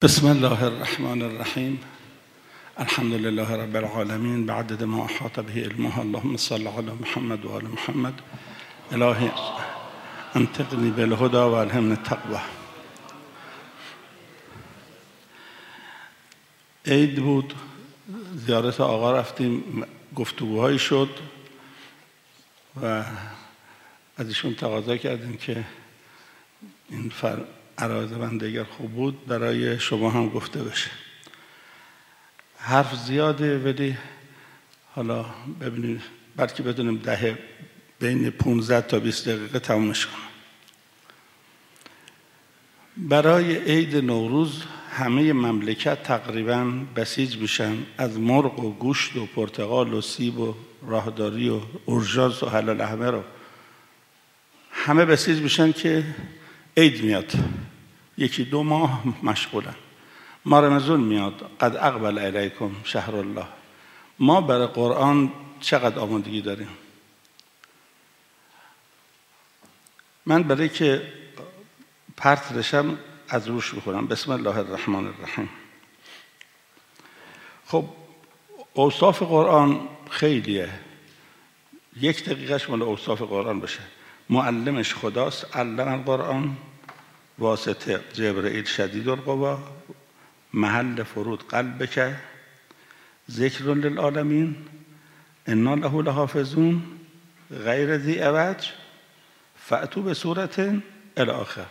بسم الله الرحمن الرحیم. الحمد لله رب العالمین بعدد ما احاط به علمه. اللهم صل علی محمد و آل محمد. الهی انطقنی بالهدى و الهمنی التقوى. عید بود، زیارت آقا رفتیم، گفتگوهایی شد و از ایشون تقاضا کردیم که این عرایض بنده اگر خوب بود برای شما هم گفته بشه. حرف زیاده ولی حالا ببینید بلکه بدونیم دهه بین 15 تا 20 دقیقه تمومش کنم. برای عید نوروز همه مملکت تقریبا بسیج میشن، از مرغ و گوشت و پرتقال و سیب و راهداری و اورژانس و حلال احمر همه بسیج میشن که عید میاد. یکی دو ماه مشغولن. ما رمضان میاد، قد اقبل علیکم شهر الله. ما برای قرآن چقدر آمادگی داریم؟ من برای که پرت رشم از روش بخورم. بسم الله الرحمن الرحیم. خب اوصاف قرآن خیلیه، یک دقیقهش مال اوصاف قرآن بشه. معلمش خداست، علم القرآن، واسطه جبرئیل شدید القوا، محل فرود قلبک، ذکر للعالمین، انا له لحافظون، غیر ذی عوج، فأتوا بسورة الی آخر.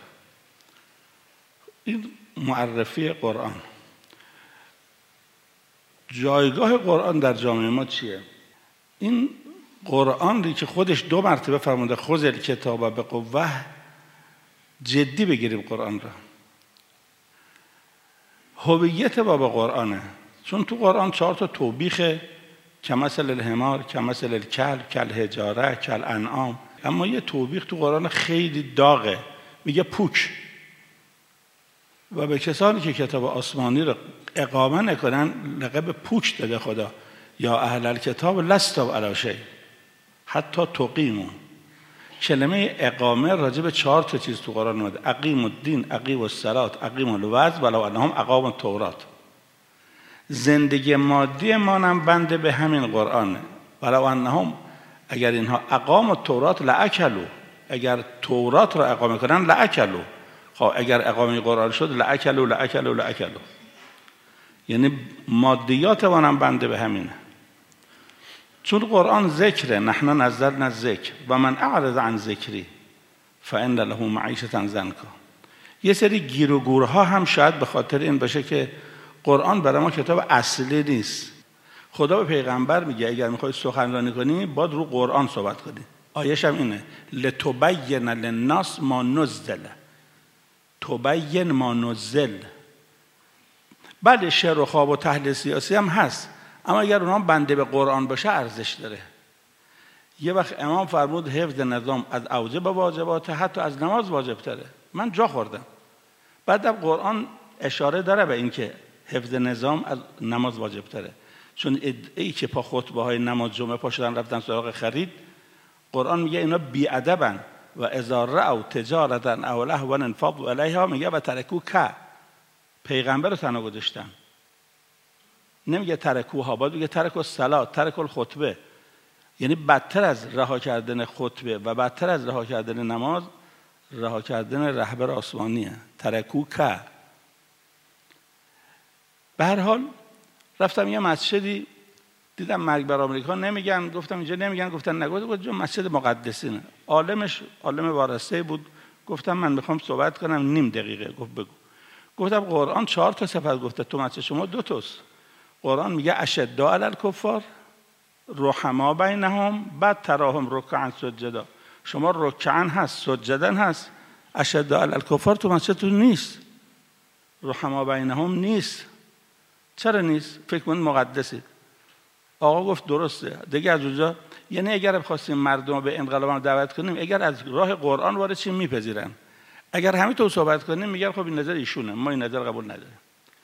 این معرفی قرآن. جایگاه قرآن در جامعه ما چیه؟ این قرآن که خودش 2 مرتبه فرموده خذ الکتاب بقوة، جدی بگیریم قرآن را. هویت باب قرآنه، چون تو قرآن 4 تا توبیخه، کمثل الحمار، کمثل الکل، کالحجاره، کالانعام. اما یه توبیخ تو قرآن خیلی داغه، میگه پوک. و به کسانی که کتاب آسمانی رو اقامه نکنن لقب پوک داده خدا. یا اهل الکتاب لستم علی شیء حتی تقیموا. کلمه اقامه راجع به 4 تا چیز تو قرآن اومده: اقیموا الدین، اقیموا الصلاة، اقیموا الوعظ، ولو انهم اقاموا التوراة. زندگی مادی ما هم بنده به همین قرآنه. ولو انهم، اگر اینها اقاموا التوراة لاکلوا، اگر تورات را اقامه کنن لاکلوا. خب اگر اقامه قرآن شد لاکلوا لاکلوا لاکلوا، یعنی مادیات ما هم بنده به همینه. چون قرآن ذکره، نحن نزلنا الذکر و من اعرض عن ذکری فان له معیشة ضنکا. یه سری گیر و گورها هم شاید به خاطر این باشه که قرآن برای ما کتاب اصلی نیست. خدا به پیغمبر میگه اگر میخوای سخنرانی کنی باید رو قرآن صحبت کنی. آیش هم اینه: لتبین للناس ما نزل. تبین ما نزل. بله شعر و خواب و تحلیل سیاسی هم هست، اما اگر اونها بنده به قرآن باشه ارزش داره. یه وقت امام فرمود حفظ نظام از اوجب واجبات، حتی از نماز واجب تره. من جا خوردم. بعدم قرآن اشاره داره به این که حفظ نظام از نماز واجب تره. چون ای که پا خطبه های نماز جمعه پا شدن رفتن سراغ خرید، قرآن میگه اینا بی‌ادبن و اذا رأوا تجارة او لهوا انفضوا الیها، میگه و ترکوک. پیغمبر رو تنها گذاشتن. نمیگه ترکوها، باید بگه ترک الصلاة، ترک الخطبه. یعنی بدتر از رها کردن خطبه و بدتر از رها کردن نماز، رها کردن رهبر آسمانیه. ترکوک. به هر حال رفتم یه مسجدی دیدم مرگ بر آمریکا نمیگن، گفتم اینجا نمیگن، گفتن نگو، گفتم مسجد مقدسینه. عالمش عالم وارسته بود. گفتم من میخوام صحبت کنم نیم دقیقه. گفت بگو. گفتم قرآن 4 تا صفت گفته، تو مسجد شما 2 تاست. قرآن میگه اشداء علی الکفار رحما بینهم، بعد تراهم رکعا سجدا. شما رکعا هست، سجدا هست. اشداء علی الکفار تو مسجدتون نیست، رحما بینهم نیست. چرا نیست؟ فکر کن مقدسید. آقا گفت درسته. دیگه از اونجا یعنی اگر بخواستیم مردم به انقلاب دعوت کنیم، اگر از راه قرآن وارد چی میپذیرن. اگر همینطور صحبت کنیم میگن خب این نظر ایشونه، ما این نظر قبول نداریم.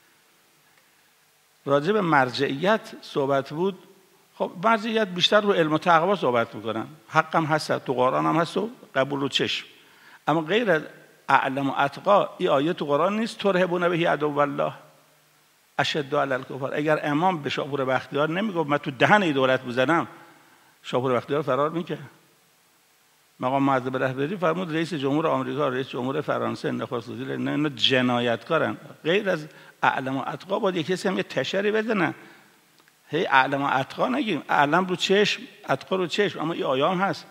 راجع به مرجعیت صحبت بود. خب مرجعیت بیشتر رو علم و تقوا صحبت میکنن. حق هم هست، تو قرآن هم هست و قبول و چشم. اما غیر از اعلم و اتقا این آیه تو قرآن نیست؟ ترهبون به عدو الله اشد علی الکفار. اگر امام به شاپور بختیار نمیگفت من تو دهن این دولت بزنم، شاپور بختیار فرار میکرد. مقام معظم رهبری فرمود رئیس جمهور آمریکا، رئیس جمهور فرانسه، نخست وزیر، اینا جنایتکارن. غیر از اعلم و اتقا باید یک کسی هم یه تشری بزنه. هی اعلم و اتقا نگیم، اعلم رو چشم، اتقا رو چشم، اما این آیه هم هست.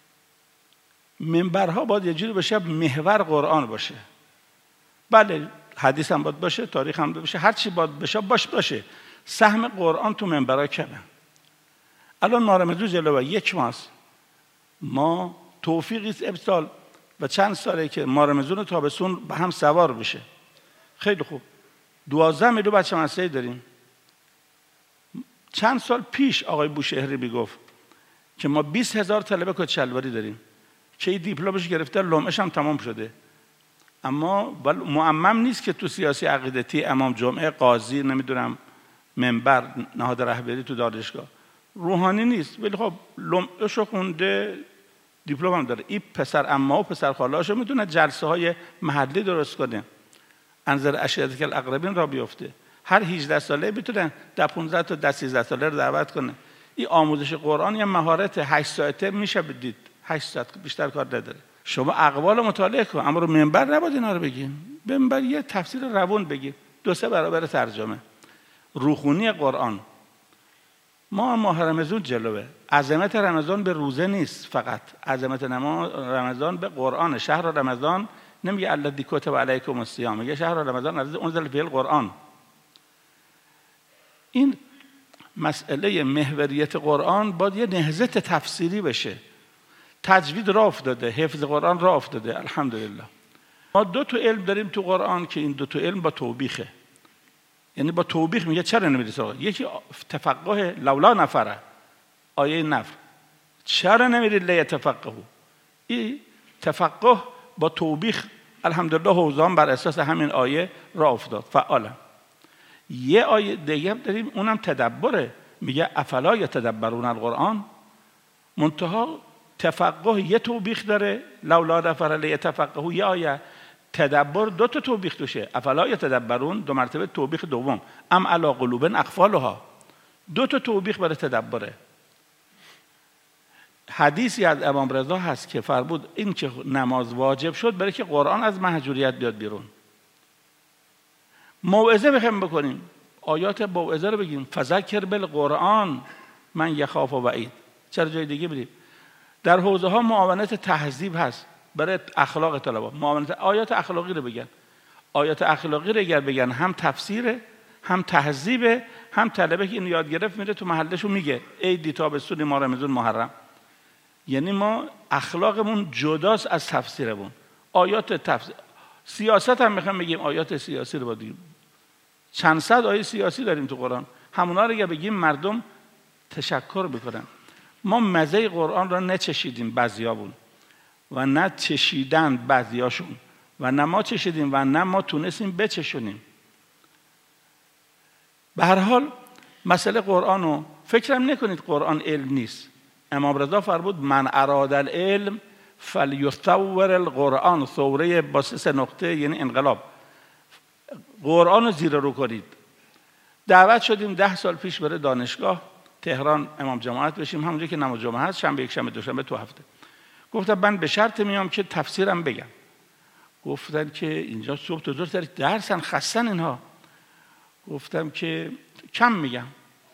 منبرها باید یه جوری بشه محور قرآن باشه. بله حدیث هم باید باشه، تاریخ هم باشه، هر چی باید باشه. سهم قرآن تو منبرها کمه. الان مارمزون جلوه 1 ماه ما توفیقی امسال و چند ساله که مارمزون و تابستون به هم سوار بشه. خیلی خوب. 12 میلیون بچه مدرسه‌ای داریم. چند سال پیش آقای بوشهری میگفت که ما 20,000 طالب کچلواری داریم که این دیپلمش گرفته، لمعش هم تمام شده. اما معمم نیست که تو سیاسی عقیدتی، امام جمعه، قاضی، نمیدونم منبر، نهاد رهبری تو دانشگاه، روحانی نیست، ولی خب لمعشو خونده، دیپلم هم داره. این پسر عمه و پسر خاله‌اشو میتونه جلسه های محلی درست کنه، انظر عشیرتک الاقربین را بیفته. هر 18 ساله میتونه 15 تا 13 ساله رو دعوت کنه. این آموزش قرآن یه مهارت 8 ساعته میشه بدید، 8 ساعت بیشتر کار نداره. شما اقوال مطالعه کن، اما رو منبر نباید اینا رو بگیم. منبر یه تفسیر روون بگیم، 2-3 برابر ترجمه. روخونی قرآن. ماه رمضان جلوه. عظمت رمضان به روزه نیست فقط، عظمت رمضان به قرآن. شهر رمضان نمیگه الذی کتب علیکم الصیام، میگه شهر رمضان الذی انزل فیه القرآن. این مسئله محوریت قرآن باید یه نهضت تفسیری بشه. تجوید راه افتاده، حفظ قرآن راه افتاده، الحمدلله. ما 2 تا علم داریم تو قرآن که این 2 تا علم با توبیخه. یعنی با توبیخ میگه چرا نمیری سراغ؟ یکی تفقه لولا نفره، آیه نفر، چرا نمیری لیتفقهوا؟ این تفقه با توبیخ الحمدلله حوزان بر اساس همین آیه راه افتاد، فعالا. یه آیه دیگه داریم اونم تدبره، میگه افلا یتدبرون القرآن. منتها تفقه یه توبیخ داره، لولا نفر لیتفقهوا، یه آیه تدبر 2 تا توبیخ توشه، افلا یتدبرون 2 مرتبه توبیخ دوم، ام علی قلوب اقفالها، 2 تا توبیخ برای تدبره. حدیثی از امام رضا هست که فرمود این که نماز واجب شد برای که قرآن از محجوریت بیاد بیرون. موعظه بخوایم بکنیم، آیات موعظه رو بگیم، فذکر بالقرآن من یخاف وعید. چرا جای دیگه بریم؟ در حوزه ها معاونت تهذیب هست برای اخلاق طلبا، معاونت آیات اخلاقی رو بگن. آیات اخلاقی رو اگر بگن هم تفسیره، هم تهذیبه، هم طلبه که اینو یاد گرفت میره تو محلشو میگه عید تابستون ما رمضان محرم. یعنی ما اخلاقمون جداست از تفسیرمون. آیات تفسیر، سیاست هم میخوام بگیم، آیات سیاسی رو بگیم. چند صد آیه سیاسی داریم تو قرآن، همونا رو اگه بگیم مردم تشکر بکنن. ما مزه قرآن را نچشیدیم بعضیامون، و نه چشیدن بعضیاشون، و نه ما چشیدیم و نه ما تونستیم بچشونیم. به هر حال مسئله قرآن رو فکرم نکنید قرآن علم نیست. امام رضا فرمود من اراد العلم فلیثور القرآن، ثوره با 3 نقطه یعنی انقلاب. قرآن رو زیر رو کنید. دعوت شدیم 10 سال پیش برای دانشگاه تهران امام جماعت بشیم، همونجا که نماز جمعه هست، شنبه، یک شنبه، دوشنبه تو هفته. گفتم من به شرط میام که تفسیرم بگم. گفتن که اینجا صبح تا ظهر درسن، خستن اینها. گفتم که کم میگم.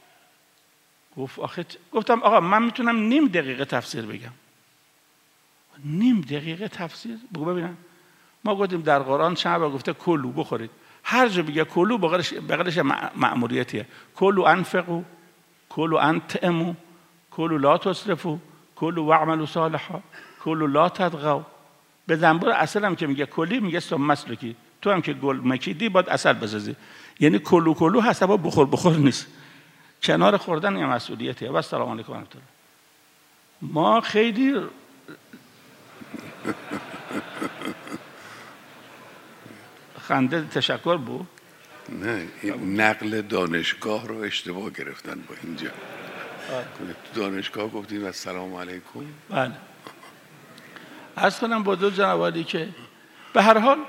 گفتم آقا من میتونم نیم دقیقه تفسیر بگم. نیم دقیقه تفسیر؟ بگو ببینم. ما گفتیم در قرآن چند بار گفته کلو بخورید. هر جا بگه کلو بغلش مأموریتیه. کلو انفقو، کلو انطعمو، کلو لا تصرفو، کلو واعملوا صالحا، کلو لا تطغوا. به زنبور اصل هم که میگه کلی میگه ثم مسلکی. تو هم که گل مکیدی باید اصل بزازی. یعنی کلو هست، با بخور نیست. کنار خوردن یه مسئولیتیه. و السلام علیکم و رحمت الله. ما خیلی خنده تشکر بود. نه این نقل دانشگاه رو اشتباه گرفتن با اینجا. تو دانشگاه گفتیم السلام علیکم. بله. عرض کنم با 2 جناب عالی که به هر حال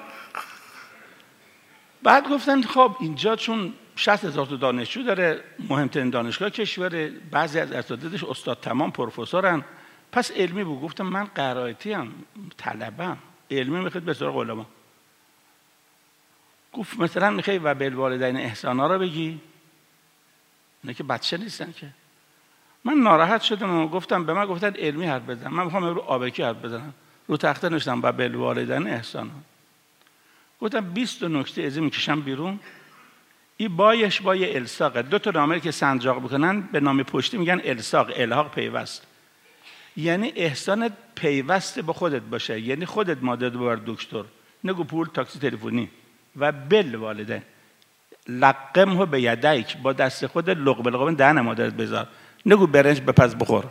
بعد گفتن خب اینجا چون 60,000 تا دانشجو داره، مهمترین دانشگاه کشوره، بعضی از اساتیدش استاد تمام پروفسورن، پس علمی بود. گفتم من قرائتی ام، طلبم، علمی میخواد به سراغ علما. گفت مثلا میخوای و بالوالدین احسانا رو بگی؟ نه که بچه نیستن که. من ناراحت شدم و گفتم به من گفتن علمی حرف بزن، من میخوام رو آبکی حرف بزنم. رو تخته نوشتم و بالوالدین احسانا. گفتم 20 نکته از این میکشم بیرون. این بایش بای الساقه. 2 تا نامه که سنجاق بکنن به نام پشتی میگن الساق، الحاق، پیوست. یعنی احسان پیوست به خودت باشه، یعنی خودت مادر ببر دکتر، نگو پول تاکسی تلفنی. و بالوالدین لقمه به یدیک، با دست خود لقمه لقمه دهن مادرت بذار، نگو برنج بپز بخور.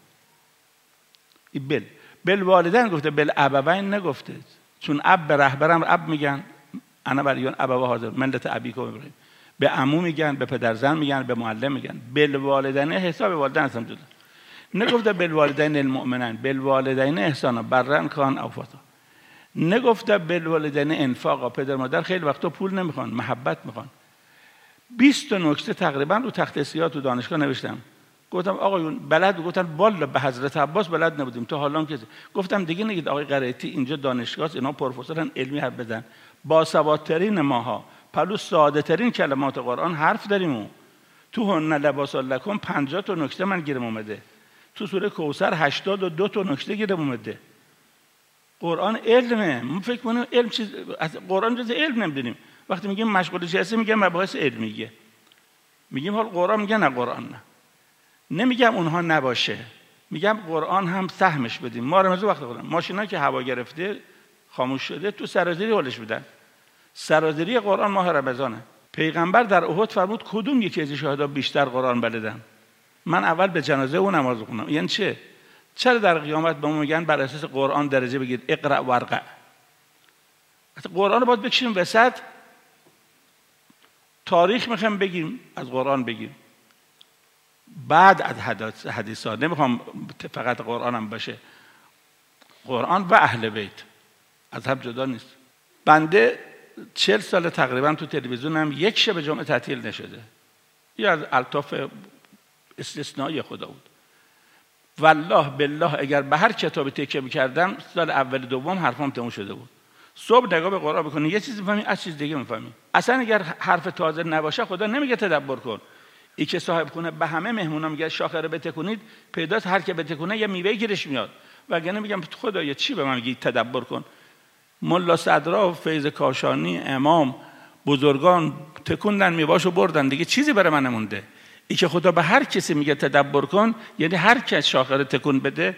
این بالوالدین گفته، بالابوین نگفته، چون اب به رهبرم اب میگن، انا بریان ابوا حاضر ملت ابیکم ابراهیم. به عمو میگن، به پدرزن میگن، به معلم میگن. بالوالدین حساب والدین هستم جدا. نگفته بالوالدین المؤمنین، بالوالدین احسانا بررن کان او فتا. نگفته بالوالدین انفاقا، پدر مادر خیلی وقتا پول نمیخوان، محبت میخوان. 20 نکته تقریبا رو تخت سیاه تو دانشگاه نوشتم. گفتم آقایون بلد؟ گفتن والا به حضرت عباس بلد نبودیم تا حالا که. گفتم دیگه نگید آقای قرائتی اینجا دانشگاه است، اینا پروفسورن، علمی حرف بزن. با سوادترین ماها پلو ساده ترین کلمات قرآن حرف داریم. و تو هن لباس لکم 50 تا نکته من گیرم اومده، تو سوره کوثر 82 تا نکته گیرم اومده. قرآن علمه. ما فکر کنیم علم چیز، از قرآن جز علم نمیدونیم. وقتی میگیم مشغول چی هستی میگم مباحث علمیه، میگیم حال قرآن میگن نه قرآن نه. نمیگم اونها نباشه، میگم قرآن هم سهمش بدیم. ما رمضان وقت قرآن ماشینا که هوا گرفته خاموش شده تو سرازیری حالش بدن. سرازیری قرآن ماه رمضانه. پیغمبر در احد فرمود کدوم یکی از شهدا بیشتر قرآن بلدن؟ من اول به جنازه او نماز بخونم. یعنی چه؟ چرا در قیامت به ما میگن بر اساس قرآن درجه بگید، اقرأ ورقع؟ قرآن رو باید بکشیم وسط. تاریخ میخوایم بگیم از قرآن بگیم، بعد از حدیثات. نمیخوام فقط قرآن هم باشه، قرآن و اهل بیت از هم جدا نیست. بنده 40 سال تقریبا تو تلویزیونم یک شب جمعه تعطیل نشده. یا از الطاف استثنایی خدا بود. والله بالله اگر به هر کتابی تکیه می‌کردم سال اول دوم حرفام تموم شده بود. صبح نگاه به قرآن بکنی یه چیزی می‌فهمی، از چیز دیگه می‌فهمی. اصلا اگر حرف تازه نباشه خدا نمیگه تدبر کن. این که صاحب خونه به همه مهمونا میگه شاخه رو بتکونید، پیداست هر که بتکونه یه میوه گیرش میاد. وگرنه میگم خدایا چی به من میگی تدبر کن؟ ملا صدرا، فیض کاشانی، امام، بزرگان تکوندن میوه‌شو بردن، دیگه چیزی برای من نمونده. این که خدا به هر کسی میگه تدبر کن، یعنی هر کس شاخه رو تکون بده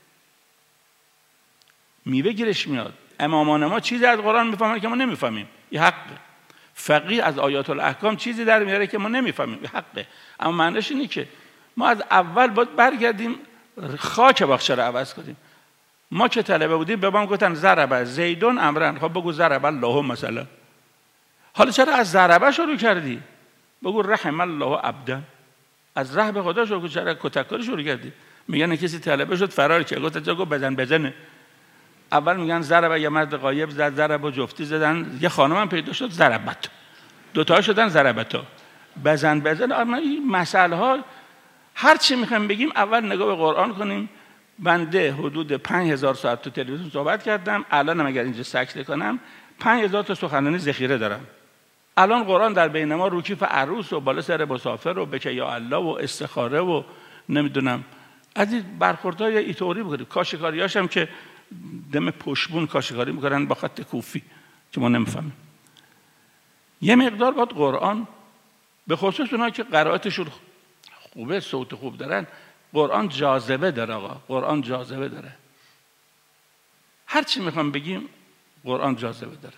میوه گیرش میاد. امامان ما چیزی از قرآن میفهمن که ما نمیفهمیم، این حقه. فقیه از آیات الاحکام چیزی در میاره که ما نمیفهمیم، این حقه. اما معنیش اینه که ما از اول باید برگردیم خاک باغچه رو عوض کنیم. ما که طلبه بودیم به ما گفتن ضرب زیدون امرن، خب بگو ضرب الله مثلا. حالا چرا از ضربه شروع کردی؟ بگو رحم الله عبدا. از رحم خدا شروع کن، چرا کتککاری شروع کردی؟ میگن کسی طلبه شد فرار کرد، گفت جا بزنه. اول میگن ضرب یه مرد غایب زد، ضرب و جفتی زدن، یه خانم هم پیدا شد ضربت، دوتا شدن ضربتا. بزن. اما این مسئله ها هر چی میخوایم بگیم اول نگاه به قرآن کنیم. بنده حدود 5000 ساعت تو تلویزیون صحبت کردم، الان اگر اینجا سکته کنم 5000 تا سخنرانی ذخیره دارم. الان قرآن در بین ما روکیف عروس و بالا سر مسافر و بکه یا الله و استخاره و نمیدونم از این برخوردهای ایطوری بکنیم. کاشکاریاش هم که دم پشبون کاشکاری میکنن با خط کوفی که ما نمیفهمیم. یه مقدار باید قرآن به خصوص اونها که قرائتشون خوبه، صوت خوب دارن، قرآن جاذبه داره. آقا قرآن جاذبه داره. هر چی میخوام بگیم قرآن جاذبه داره.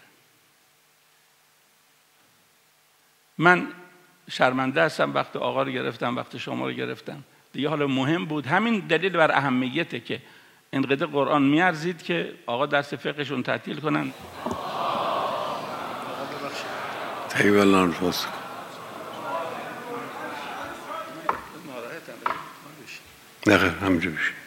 من شرمنده هستم وقت آقا رو گرفتم، وقت شما رو گرفتم دیگه. حالا مهم بود، همین دلیل بر اهمیته که اینقدر قرآن میارزید که آقا درس فقهشون تعطیل کنن. طیب الله انفاسکم. نه همینجا بشه.